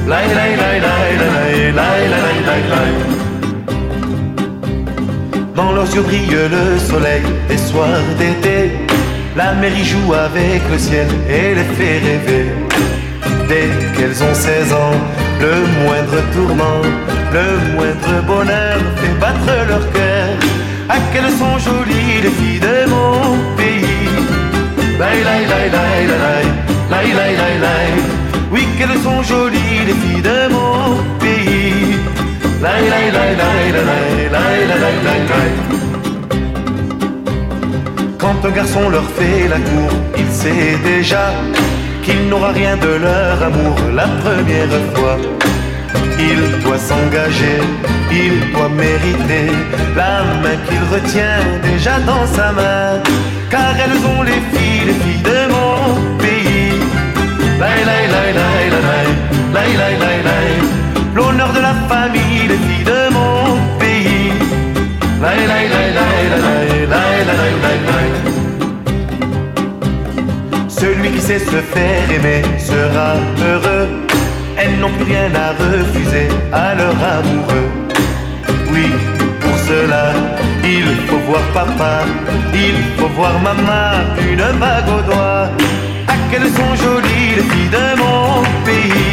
lai lai lai lai lai lai lai lai lai. Dans leurs yeux brille le soleil des soirs d'été. La mer y joue avec le ciel et les fait rêver. Dès qu'elles ont 16 ans, le moindre tourment, le moindre bonheur fait battre leur cœur. Ah, qu'elles sont jolies les filles de mon pays. Lai lai lai lai lai lai lai lai lai. Oui, qu'elles sont jolies les filles de mon pays. Lai lai lai lai lai lai lai lai lai. Quand un garçon leur fait la cour, il sait déjà qu'il n'aura rien de leur amour la première fois. Il doit s'engager, il doit mériter la main qu'il retient déjà dans sa main. Car elles ont les filles de mon pays. Lai lai lai lai lai lai lai lai lai. L'honneur de la famille, les filles de mon pays. Lai lai lai lai lai lai lai lai lai. Celui qui sait se faire aimer sera heureux. Elles n'ont plus rien à refuser à leur amoureux. Oui, pour cela, il faut voir papa, il faut voir maman, une bague au doigt. Ah, qu'elles sont jolies les filles de mon pays.